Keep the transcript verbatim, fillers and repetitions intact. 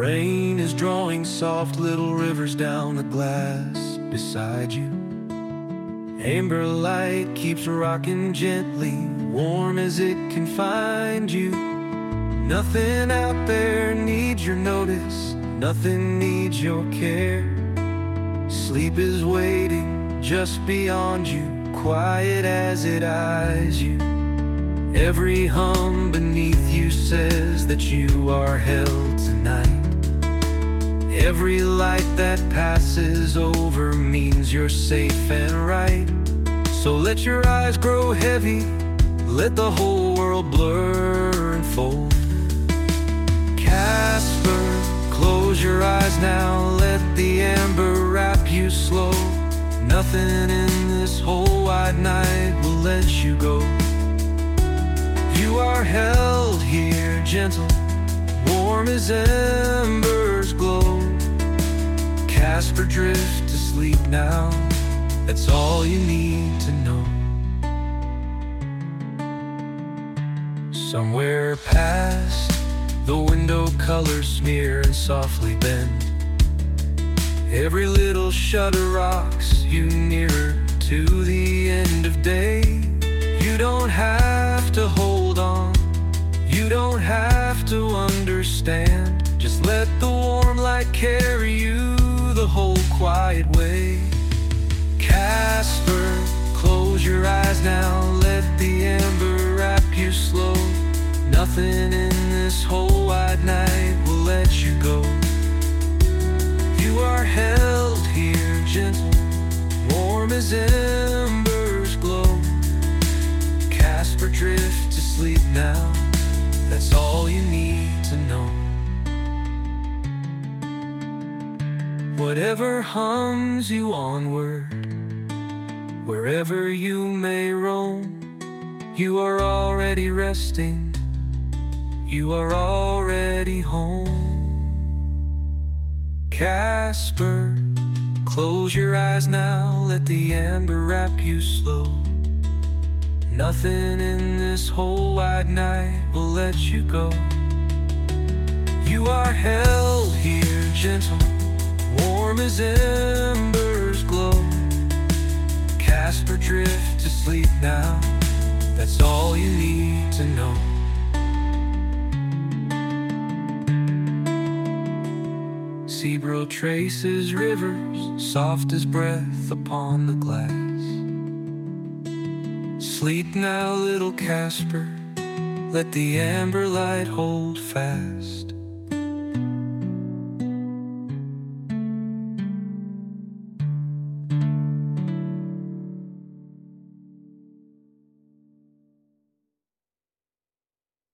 rain is drawing soft little rivers down the glass beside you. Amber light keeps rocking gently, warm as it can find you. Nothing out there needs your notice, nothing needs your care. Sleep is waiting just beyond you, quiet as it eyes you. Every hum beneath you says that you are held tonight. Every light that passes over means you're safe and right. So let your eyes grow heavy, let the whole world blur and fold. Casper, close your eyes now, let the amber wrap you slow. Nothing in this whole wide night will let you go. You are held here gentle, warm as embers glow. Casper, drift to sleep now, that's all you need to know. Somewhere past, the window colors smear and softly bend. Every little shutter rocks you nearer to the end of day. You don't have to hold on, you don't have to understand. Just let the warm light carry you the whole quiet way. Casper, close your eyes now, let the amber wrap you slow. Nothing in this whole wide night will let you go. You are held here gentle, warm as embers glow. Casper, drift to sleep now, that's all you need to know. Whatever hums you onward, wherever you may roam, you are already resting, you are already home. Casper, close your eyes now, let the amber wrap you slow. Nothing in this whole wide night will let you go. You are held here gentle, warm as embers glow. Casper, drift to sleep now, that's all you need to know. Zebra traces rivers, soft as breath upon the glass. Sleep now, little Casper, let the amber light hold fast.